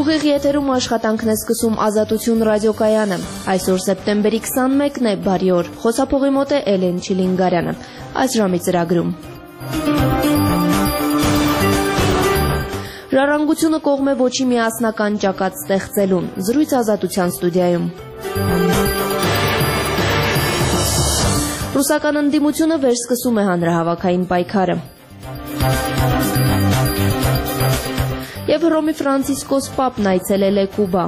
Ուղիղ եթերում աշխատանքն է սկսում Ազատություն ռադիոկայանը։ Այսօր սեպտեմբերի 21-ն է, բարի օր։ Խոսափողի մոտ է Էլեն Չիլինգարյանը։ Այս ժամի ծրագրում Ժառանգությունը կողմ է ոչի միասնական ճակատ ստեղծելուն։ Զրույց Ազատության ստուդիայում։ Ռուսական ընդդիմությունը վերսկսում է հանրահավաքային պայքարը։ Եվ Հռոմի Ֆրանցիսկոս Պապն այցելել է Կուբա։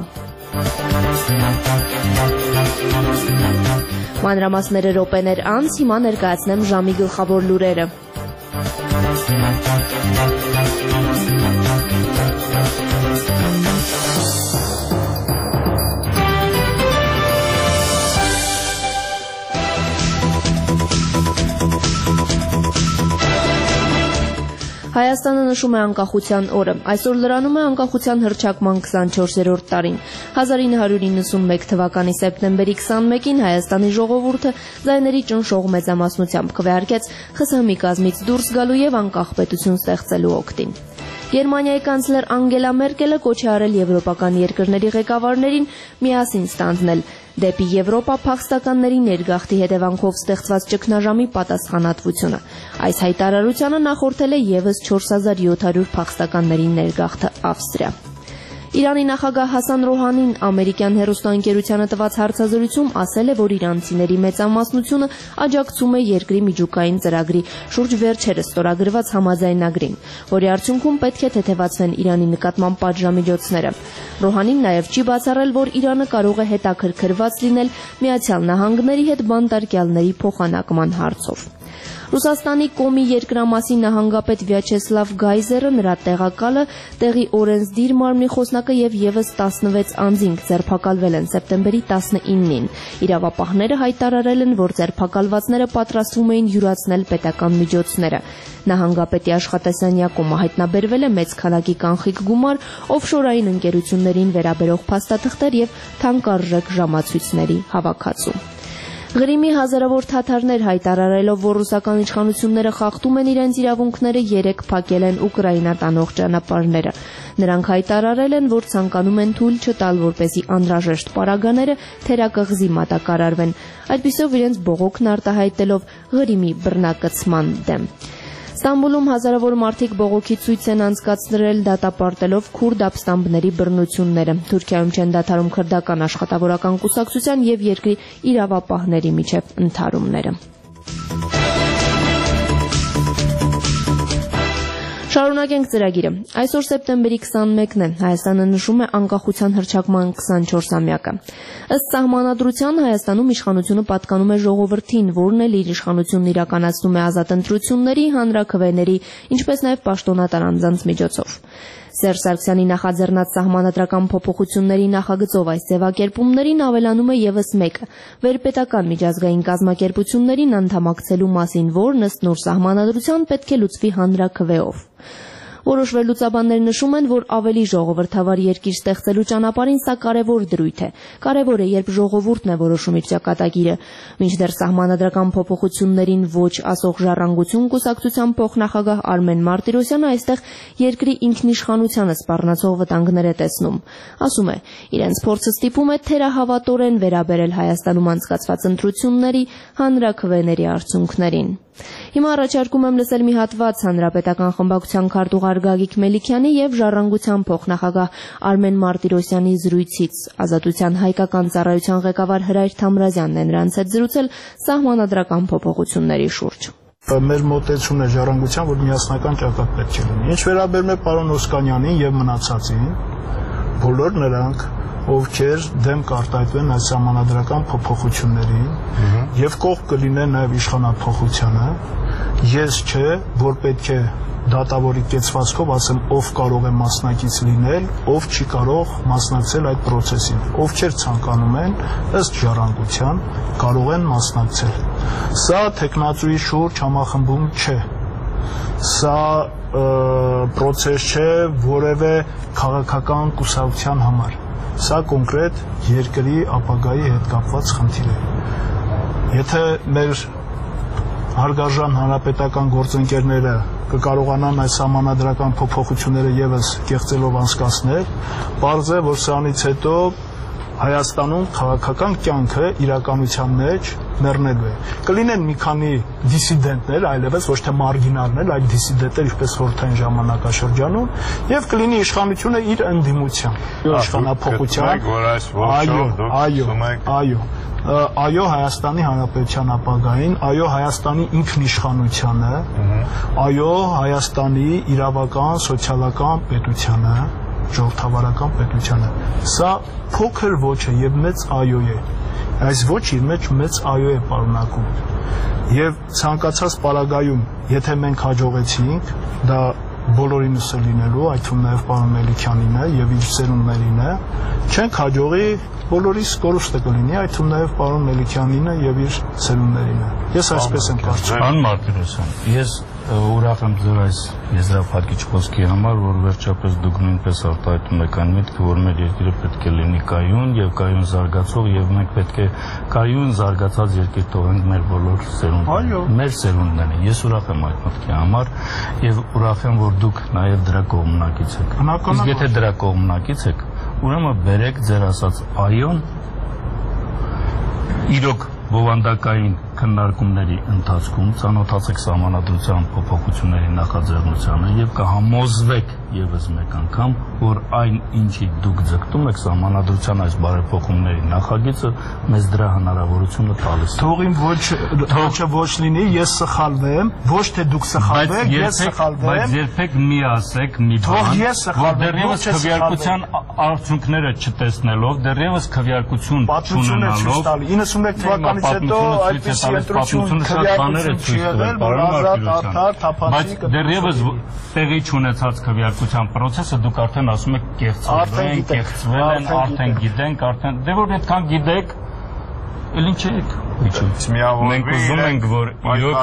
Մանրամասները րոպեներ անց, հիմա ներկայացնեմ ժամի գլխավոր լուրերը։ Հայաստանը նշում է անկախության օրը։ Այսօր լրանում է անկախության հռչակման 24-րդ տարին։ 1991 թվականի սեպտեմբերի 21-ին Հայաստանի ժողովուրդը ձայների ճնշող մեծամասնությամբ քվեարկեց ԽՍՀՄ կազմից դուրս գալու եւ անկախ պետություն ստեղծելու օգտին։ Գերմանիայի կանցլեր Անգելա Մերկելը կոչ է արել եվրոպական երկրների ղեկավարներին միասին ստանձնել դեպի Եվրոպա փախստականների ներգաղթի հետևանքով ստեղծված ճգնաժամի պատասխանատվությունը։ Այս հայտարարությանը նախորդել է եւս 4700 փախստականների ներգաղթը Ավստրիա։ Իրանի նախագահ Հասան Ռոհանին ամերիկյան հեռուստաընկերությանը տված հարցազրույցում ասել է, որ իրանցիների մեծամասնությունը աջակցում է երկրի միջուկային ծրագրի շուրջ վերջերս ստորագրված համաձայնագրին, որի արդյունքում պետք է թեթևացվեն Իրանի նկատմամբ պատժամիջոցները։ Ռոհանին նաև չի բացառել, որ Իրանը կարող է հետաքրքրված լինել Միացյալ Նահանգների հետ բանտարկյալների փոխանակման հարցով։ Ռուսաստանի Կոմի երկրամասի նահանգապետ Վյաչեսլավ Գայզերը, նրա տեղակալը, տեղի օրենսդիր մարմնի խոսնակը եւ եւս 16 անձինք ձերբակալվել են սեպտեմբերի 19-ին։ Իրավապահները հայտարարել են, որ ձերբակալվածները պատրաստվում էին յուրացնել պետական միջոցները։ Նահանգապետի աշխատասենյակում հայտնաբերվել է մեծ քանակի կանխիկ գումար, օֆշորային ընկերություններին վերաբերող փաստաթղթեր եւ թանկարժեք ժամացույցների հավաքածու։ Ղրիմի հազարավոր թաթարներ հայտարարելով, որ ռուսական իշխանությունները խախտում են իրենց իրավունքները, երեք փակել են Ուկրաինա տանող ճանապարհները։ Նրանք հայտարարել են, որ ցանկանում են թույլ չտալ, որպեսզի անհրաժեշտ պարագաները թերակղզի մատակարարվեն, այդպիսով իրենց բողոքն արտահայտելով Ղրիմի բռնակցման դեմ։ Ստամբուլում հազարավոր մարդիկ բողոքի ցույց են անցկացրել դատապարտելով քուրդ ապստամբների բռնությունները։ Թուրքիայում չեն դադարում քրդական աշխատավորական կուսակցության եւ երկրի իրավապահների միջև ընդհարումները։ Շարունակենք ծրագիրը։ Այսօր սեպտեմբերի 21-ն է, Հայաստանը նշում է անկախության հռչակման 24-ամյակը։ Ըստ սահմանադրության Հայաստանում իշխանությունը պատկանում է ժողովրդին, որն էլ իր իշխանությունն իրականացնում է ազատ ընտրությունների, հանրաքվեների, ինչպես նաև պաշտոնատար անձանց միջոցով։ Սերժ Սարգսյանի նախաձեռնած սահմանադրական փոփոխությունների նախագծով այս ձևակերպումներին ավելանում է եւս մեկը՝ վերպետական միջազգային կազմակերպություններին անդամակցելու մասին, որն ըստ նոր սահմանադրության պետք է լուծվի հանրաքվեով։ Որոշ վերլուծաբաններ նշում են, որ ավելի ժողովրդավար երկիր ստեղծելու ճանապարհին սա կարևոր դրույթ է։ Կարևոր է, երբ ժողովուրդն է որոշում իր ճակատագիրը։ Մինչդեռ սահմանադրական փոփոխություններին ոչ ասող Ժառանգություն կուսակցության փոխնախագահ Արմեն Մարտիրոսյանը այստեղ երկրի ինքնիշխանությանը սպառնացող վտանգներ է տեսնում։ Ասում է, իրենց փորձը ստիպում է թերահավատորեն վերաբերել Հայաստանում անցկացված ընտրությունների, հանրաքվեների արդյունքներին։ Հիմա առաջարկում եմ լսել մի հատված Հանրապետական խմբակցության քարտուղար Գագիկ Մելիքյանի եւ Ժառանգության փոխնախագահ Արմեն Մարտիրոսյանի զրույցից։ Ազատության հայկական ծառայության ղեկավար Հրայր Թամրազյանն է նրանց հետ զրուցել սահմանադրական փոփոխությունների շուրջ։ Մեր մոտեցումն է Ժառանգության, որ միասնական ճակատ պետք է լինի։ Ինչ վերաբերում է պարոն Օսկանյանին եւ մնացածին, բոլոր նրանք, ովքեր դեմ կարտահայտվեն այս սահմանադրական փոփոխություններին եւ կողմ կլինեն նաեւ իշխանափոխությանը, ես չէ, որ պետք է դատավորի կեցվածքով ասեմ, ով կարող է մասնակից լինել, ով չի կարող մասնակցել այդ process-ին։ Ովքեր ցանկանում են, ըստ Ժառանգության, կարող են մասնակցել։ Սա տեխնացուի շուրջ համախմբում չէ։ Սա process չէ որևէ քաղաքական կուսակցության համար։ Սա կոնկրետ երկրի ապագայի հետ կապված խնդիր է։ Եթե մեր հարգարժան հանրապետական գործընկերները կկարողանան այս համանadrական փոփոխությունները եւս կեղծելով անցկացնել, պարզ է, որ սրանից հետո Հայաստանում քաղաքական կյանքը իրականության մեջ մեռնելու է։ Կլինեն մի քանի դիսիդենտներ, այլևս ոչ թե մարգինալներ, այլ դիսիդենտներ, ինչպես խորհրդային ժամանակաշրջանում, եւ կլինի իշխանությունը իր ընդդիմության, իշխանափոխության, այո, Հայաստանի Հանրապետության ապագային, այո, Հայաստանի ինքնիշխանությանը, այո, Հայաստանի իրավական, սոցիալական պետությանը, ժողովրդավարական պետությանը։ Սա փոքր ոչ է եւ մեծ այո է։ Այս ոչի մեջ մեծ այո է պարունակում։ Եվ ցանկացած պարագայում, եթե մենք հաջողեցինք, դա բոլորինս է լինելու, այդ թվում նաեւ պարոն Մելիքյանին է եւ իր ծերուններին է, չենք հաջողի բոլորիս կորուստը կլինի, այդ թվում նաեւ պարոն Մելիքյանին է եւ իր ծերուններին է։ Ես այսպես եմ կարծում։ Պարոն Մարտիրոսյան, ես ուրախ եմ ձեր այս եզրափակիչ խոսքի համար, որ վերջապես դուք նույնպես արտահայտում եք այն միտքը, որ մեր երկիրը պետք է լինի կայուն եւ կայուն զարգացող եւ մենք պետք է կայուն զարգացած երկիր թողենք մեր բոլոր սերունդներին։ Մեր սերունդներին։ Ես ուրախ եմ այդ մտքի համար եւ ուրախ եմ, որ դուք նաեւ դրա կողմնակից եք։ Իսկ եթե դրա կողմնակից եք, ուրեմն բերեք ձեր ասած այոն իրոք բովանդակային քննարկումների ընթացքում ծանոթացեք սահմանադրության փոփոխությունների նախաձեռնությանը եւ կհամոզվեք եւս մեկ անգամ, որ այն ինչի դուք ձգտում եք սահմանադրության այս բարեփոխումների նախագիծը մեզ դրա հնարավորությունը տալիս է։ Թող իմ ոչ լինի, ես սխալվեմ, ոչ թե դուք սխալվեք, ես սխալվեմ։ Բայց երբեք մի ասեք մի բան, որ դեռևս քվեարկության արդյունքները չտեսնելով, դեռևս քվեարկություն չունենալով 91 թվականից հետո այդպիսի ընտրություն քվեարկություն չի եղել, որ ազատ, արդար, թափանցիկ։ Բայց դեռևս տեղի չունեցած քվեարկության process-ը դուք արդեն ասում եք կեղծվել են, արդեն գիտենք, արդեն դե որ այդքան գիտեք, էլ ինչ եք միջում։ Մենք ուզում ենք, որ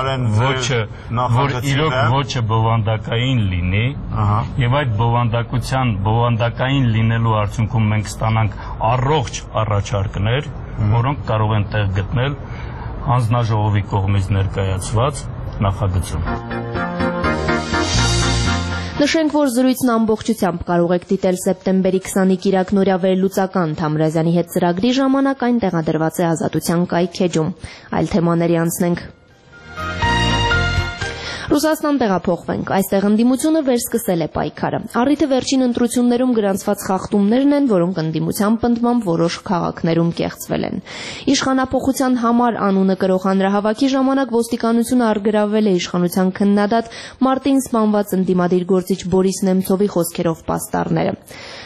իրոք ոչը բովանդակային լինի, եւ այդ բովանդակային լինելու արդյունքում մենք ստանանք առողջ առաջարկներ, որոնք կարող են տեղ գտնել հանձնաժողովի կողմից ներկայացված նախագծում։ Նշենք, որ զրույցն ամբողջությամբ կարող եք դիտել սեպտեմբերի 20-ի կիրակնօրյա վերլուծական Թամրազյանի հետ ծրագրի ժամանակ, այն տեղադրված է Ազատության կայքեջում։ Այլ թեմաների անցնենք։ Ռուսաստան տեղափոխվենք, այստեղ ընդդիմությունը վերսկսել է պայքարը։ Առիթը վերջին ընտրություններում գրանցված խախտումներն են, որոնք ընդդիմության պնդմամբ որոշ քաղաքներում կեղծվել են։ Իշխանափոխության համար անունը կրող հանրահավաքի ժամանակ ոստիկանությունը առգրավվել է իշխանության քննադատ մարտին սպանված ընդդիմադիր գործիչ Բորիս Նեմցովի խոսքերով պաստառները։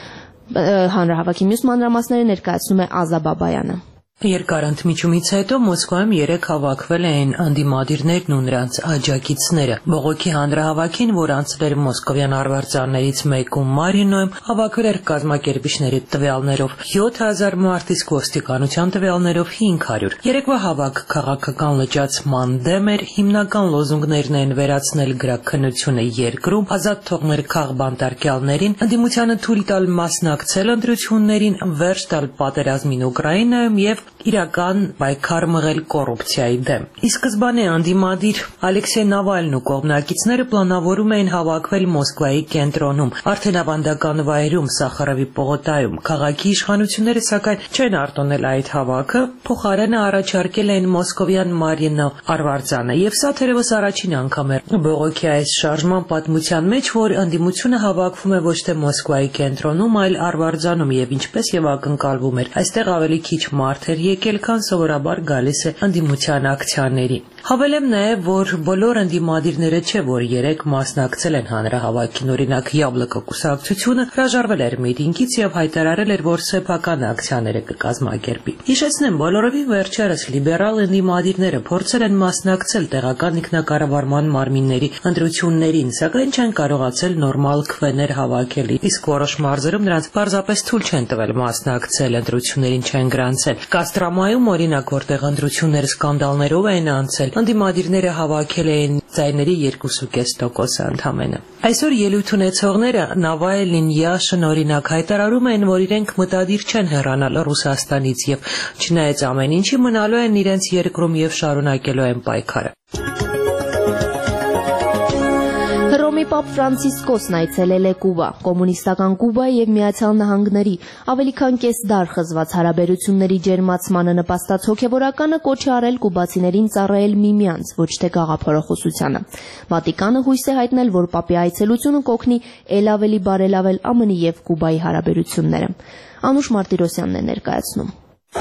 Հանրահավաքի մյուս մանրամասները ներկայացնում է Ազա Բաբայանը։ Երկար ընդմիջումից հետո Մոսկվայում երեք հավաքվել էին անդիմադիրներն ու նրանց աջակիցները։ Բողոքի հանրահավաքին, որ անցել էր մոսկովյան արվարձաններից մեկում Մարինոյում, հավաքվել էր կազմակերպիչների տվյալներով 7000 մարդ, իսկ ոստիկանության տվյալներով 500։ Երեկվա հավաք քաղաքական լճացման դեմ էր, հիմնական լոզունգներն են վերացնել գրաքննությունը երկրում, ազատ թողնել քաղբանտարկյալներին, ընդդիմությանը թույլ տալ մասնակցել ընտրություններին, վերջ տալ պատերազմին Ուկրաինայում եւ իրական պայքար մղել կոռուպցիայի դեմ։ Ի սկզբանե անդիմադիր Ալեքսեյ Նավալնն ու կողմնակիցները պլանավորում էին հավաքվել Մոսկվայի կենտրոնում, արդեն ավանդական վայրում Սախարովի պողոտայում։ Քաղաքի իշխանությունները սակայն չեն արտոնել այդ հավաքը, փոխարենը առաջարկել են մոսկովյան Մարինո արվարձանը, եւ սա թերևս առաջին անգամ է բողոքի այս շարժման պատմության մեջ, որ անդիմությունը հավաքվում է ոչ թե Մոսկվայի կենտրոնում, այլ արվարձանում, եւ ինչպես եւ ակնկալվում էր, այստեղ ավելի քիչ մարդ էր եկել, քան սովորաբար գալիս է ընդդիմության ակցիաների։ Հավելեմ նաև, որ բոլոր ընդդիմադիրները չէ, որ երեք մասնակցել են հանրահավաքին, օրինակ Յաբլոկո կուսակցությունը հրաժարվել էր միտինգից եւ հայտարարել էր, որ սեփական ակցիաները կկազմակերպի։ Հիշեցնեմ, բոլորովին վերջերս լիբերալ ընդդիմադիրները փորձել են մասնակցել տեղական ինքնակառավարման մարմինների ընտրություններին, սակայն չեն կարողացել նորմալ քվեներ հավաքել, իսկ որոշ մարզերում նրանց պարզապես թույլ չեն տվել մասնակցել, ընտրություններին չեն գրանցել։ Կաստրամայում, օրինակ, որտեղ ընտրությունները սկանդալներով են անցել, ընդդիմադիրները հավաքել էին ձայների 2.5% ընդամենը։ Այսօր ելույթ ունեցողները Նավալնին, Յաշին օրինակ հայտարարում են, որ իրենք մտադիր չեն հեռանալ Ռուսաստանից եւ չնայած ամեն ինչի մնալու են իրենց երկրում եւ շարունակելու են պայքարը։ Հռոմի պապ Ֆրանցիսկոսն այցելել է Կուբա, կոմունիստական Կուբայի եւ Միացյալ Նահանգների ավելի քան կես դար խզված հարաբերությունների ջերմացմանը նպաստած հոգեվորականը կոչ է արել կուբացիներին ծառայել միմյանց, ոչ թե գաղափարախոսությանը։ Վատիկանը հույս է հայտնել, որ պապի այցելությունը կօգնի ել ավելի բարելավել ԱՄՆ-ի եւ Կուբայի հարաբերությունները։ Անուշ Մարտիրոսյանն է ներկայացնում։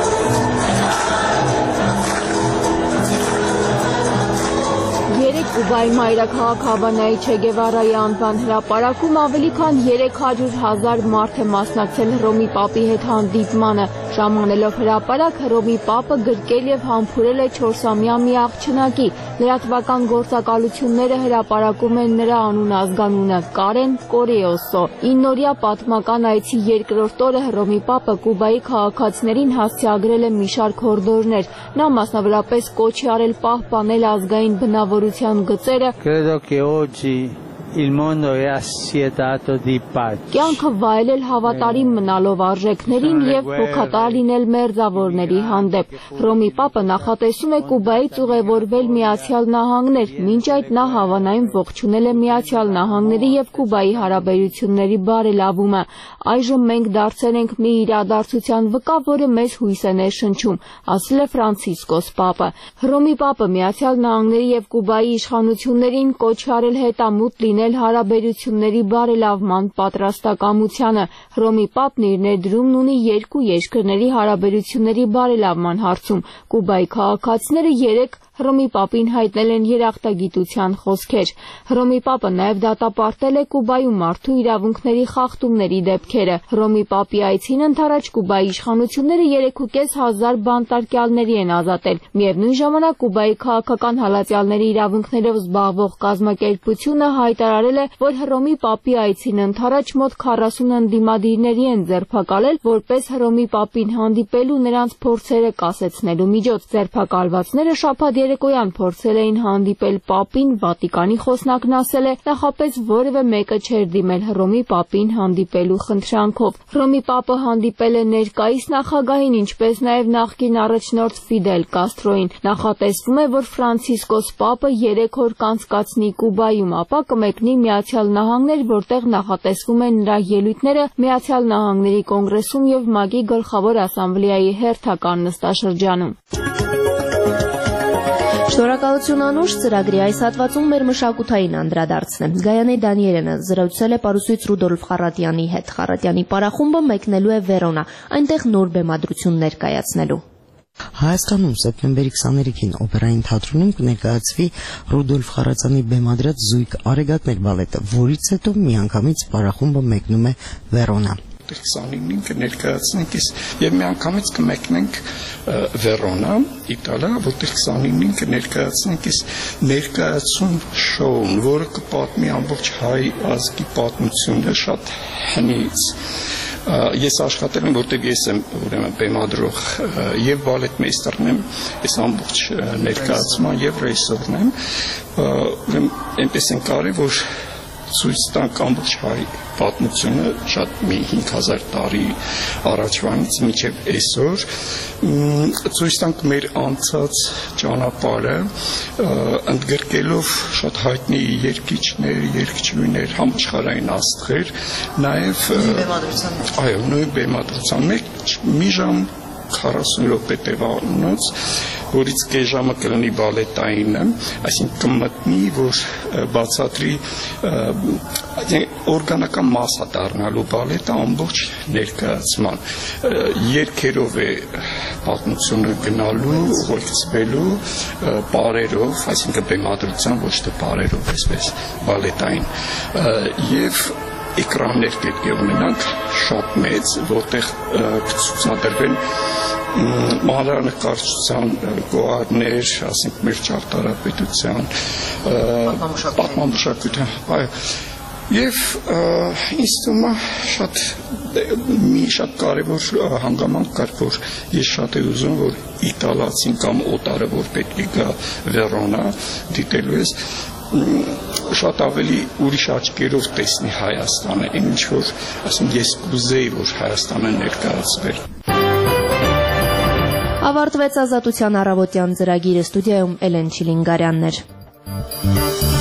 Կուբայի մայրաքաղաք Հավանայի Չե Գևարայի անվան հրապարակում ավելի քան 300,000 մարդ է մասնակցել Հռոմի պապի հետ հանդիպմանը։ Ժամանելով հրապարակ, Հռոմի պապը գրկել եւ համբուրել է 4-ամյա մի աղջնակի։ Լրատվական գործակալությունները հրապարակում են նրա անուն-ազգանունը՝ Կարեն Կորեոսո։ 9-օրյա պատմական այցի երկրորդ օրը Հռոմի պապը Կուբայի քաղաքացիներին հասցեագրել է մի շարք հորդորներ։ Նա մասնավորապես կոչ է արել պահպանել ազգային բնավորության գծերը։ Credo che oggi il mondo è assetato di pace. Կյանքը վայելել հավատարիմ մնալով արժեքներին եւ հոգատար լինել մերձավորների հանդեպ։ Հռոմի պապը նախատեսում է Կուբայից ուղևորվել Միացյալ Նահանգներ, մինչ այդ նա Հավանայում ողջունել է Միացյալ Նահանգների եւ Կուբայի հարաբերությունների բարելավումը։ Այժմ մենք դարձել ենք մի իրադարձության վկա, որը մեզ հույս է ներշնչում, ասել է Ֆրանցիսկոս պապը։ Հռոմի պապը Միացյալ Նահանգների եւ Կուբայի իշխանություններին կոչ արել հետամուտ լինել հարաբերությունների բարելավման պատրաստակամությանը։ Հռոմի պապն իր ներդրումն ունի երկու երկրների հարաբերությունների բարելավման հարցում։ Կուբայի քաղաքացիները 3 Հռոմի պապին հայտնել են երախտագիտության խոսքեր։ Հռոմի պապը նաև դատապարտել է Կուբայում մարդու իրավունքների խախտումների դեպքերը։ Հռոմի պապի այցին ընդառաջ Կուբայի իշխանությունները 3,500 բանտարկյալների են ազատել։ Միևնույն ժամանակ Կուբայի քաղաքական հալածյալների իրավունքներով զբաղվող կազմակերպությունը հայտարարել է, որ Հռոմի պապի այցին ընդառաջ մոտ 40 ընդդիմադիրների են ձերբակալել, որպես Հռոմի պապին հանդիպելու նրանց փորձերը կասեցնելու միջոց։ Ձերբակալվածները շաբաթ երեկոյան փորձել էին հանդիպել պապին, Վատիկանի խոսնակն ասել է, նախապես որևէ մեկը չէր դիմել Հռոմի պապին հանդիպելու խնդրանքով։ Հռոմի պապը հանդիպել է ներկայիս նախագահին, ինչպես նաև նախկին առաջնորդ Ֆիդել Կաստրոին։ Նախատեսվում է, որ Ֆրանցիսկոս պապը 3 օր կանցկացնի Կուբայում, ապա կմեկնի Միացյալ Նահանգներ, որտեղ նախատեսվում է նրա ելույթները Միացյալ Նահանգների կոնգրեսում եւ ՄԱԿ-ի գլխավոր ասամբլեայի հերթական նստաշրջանում։ Շնորհակալություն Անուշ, ծրագրի այս հատվածում մեր մշակութային անդրադարձն է։ Գայանե Դանիելյանը զրուցել է պարուսույց Ռուդոլֆ Խառատյանի հետ։ Խառատյանի պարախումբը մեկնելու է Վերոնա, այնտեղ նոր բեմադրություն ներկայացնելու։ Հայաստանում սեպտեմբերի 23-ին օպերային թատրոնում կներկայացվի Ռուդոլֆ Խառատյանի բեմադրած Զույգ արեգակներ բալետը, որից հետո միանգամից պարախումբը մեկնում է Վերոնա։ 29-ին կներկայացնենք եւ միանգամից կմեկնենք Վերոնա, Իտալիա, որտեղ 29-ին կներկայացնենք ներկայացում շոուն, որը կպատմի ամբողջ հայ ազգի պատմությունը շատ հնից։ Ես աշխատել եմ, որտեղ ես եմ ուրեմն բեմադրող եւ բալետմեյստերն եմ, ես ամբողջ ներկայացման եւ ռեժիսորն եմ, ուրեմն այնպես են կարի, որ ցույց տանք ամբողջ հայ պատմությունը շատ մի 5000 տարի առաջվանից մինչև այսօր, ցույց տանք մեր անցած ճանապարհը, ընդգրկելով շատ հայտնի երգիչներ, երգչուհիներ, համաշխարհային աստղեր, նաև այո, նույն բեմադրության մի ժամ 40 րոպե տևանոց, որից կես ժամը կլինի բալետայինը, այսինքն կմտնի, որ բացատրի օրգանական մասա դառնալու բալետը ամբողջ ներկայացման։ Երգերով է պատմությունը գնալու, ուղեկցվելու, պարերով, այսինքն բեմադրության ոչ թե պարերով, այսպես բալետային, եւ էկրաններ պետք է ունենանք շատ մեծ, որտեղ կցուցադրվեն մանրանկարչության գոհարներ, ասենք մեր ճարտարապետության, պատմամշակութային, այո, եւ ինձ թվում է շատ կարևոր հանգամանք կար, որ ես շատ եմ ուզում, որ իտալացին կամ օտարը, որ պետք է գա Վերոնա դիտելու ես, շատ ավելի ուրիշ աչքերով տեսնի Հայաստանը, ինչ որ, ասենք ես կուզեի, որ Հայաստանը ներկայացվեր։ Ավարտվեց Ազատության առավոտյան ծրագիրը, ստուդիայում Էլեն Չիլինգարյանն էր։